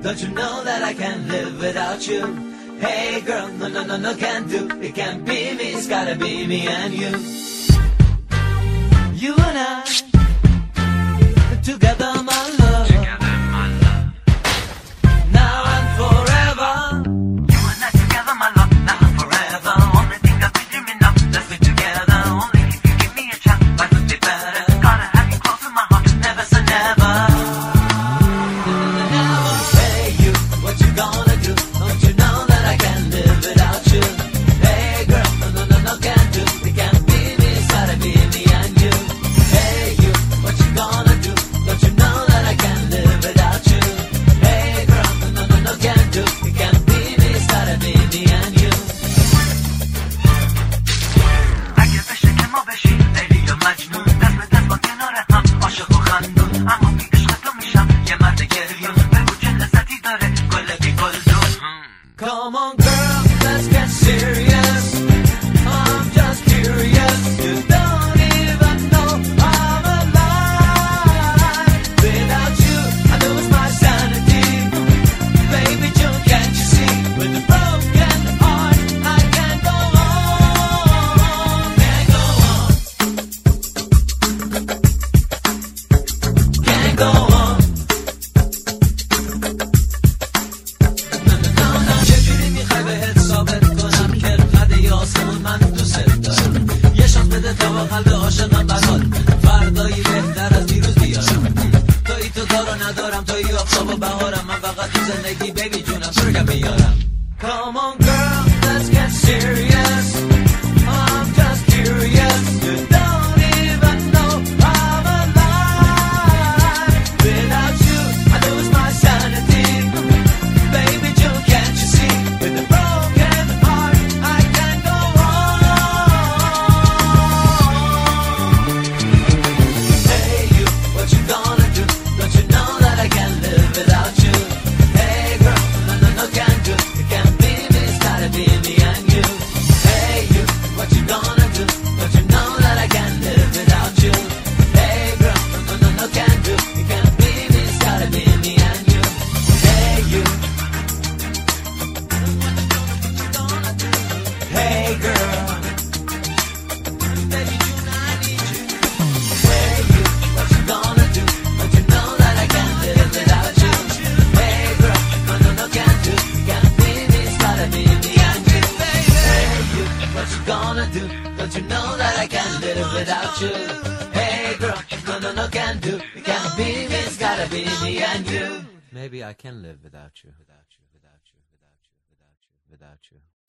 Don't you know that I can't live without you? Hey girl, no, no, no, no, can't do. It can't be me, it's gotta be me and you. You and I, together my love, now and forever. You and I together my love, now and forever. Only thing that we dreaming of, let's be together. Only if you give me a chance, life would be better. Gotta have you close to my heart, never say never. Hey you, what you gonna do? Don't you know that I can't live without you? Hey girl, no, no, no, no, can't do. It can't be me, it's gotta be me and you. Hey you, what you gonna do? Don't you know that I can't live without you? Hey girl, no, no, no, no, can't do. It can't be me, it's gotta be me and you. اگه بشه که ما بشیم لیلی و مجنون، دست به دست با کنار هم عاشق و خندون. اما بی عشق تو میشم یه مرد گریون. بگو چه لذتی داره گل بی گلدون. Come on girl, let's get serious. I'm just curious. You don't even know I'm alive. Without you, I lose my sanity. Baby June, can't you see? With a broken heart, I can't go on. Can't go on. Can't go on. چجوری میخوای بهت ثابت کنم که قد آسمون من دوست دارم؟ یه شانس بده تا با قلب عاشقم برات فردایی بهتر از دیروز بیارم. تویی تو دارو ندارم، تویی آفتاب و بهارم. من فقط تو زندگی بیبی جونم سرگم میارم. Come on girl, let's get serious. I'm just curious. You don't even know I'm alive. Without you, I lose my sanity. Baby June, can't you see? With a broken heart, I can't go on. Hey you, what you gonna do? Don't you know that I can't live without you? Hey girl, no, no, no, can't do. It can't be me, it's gotta be me and you. Hey you, what you gonna do? Don't you know that I can't live without you? Hey girl, no, no, no, no, can't do. It can't be me, it's gotta be me and you. Hey you. Hey girl, baby June, I need you. Hey you, what you gonna do? Don't you know that I can't live without you? Hey girl, no, no, no, can't do. Can't be me, it's gotta be me and you. Hey you, what you gonna do? Don't you know that I can't live without you? Hey girl, no, no, no, can't do. Can't be me, it's gotta be me and you. Maybe I can live without you, without you, without you, without you, without you, without you.